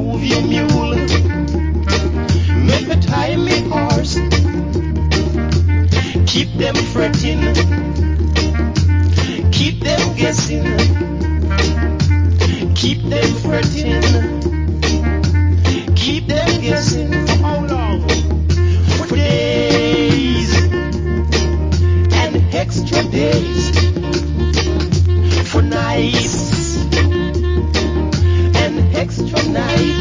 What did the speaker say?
move your mule. Make me tie me horse. Keep them fretting. Keep them guessing. Keep them fretting.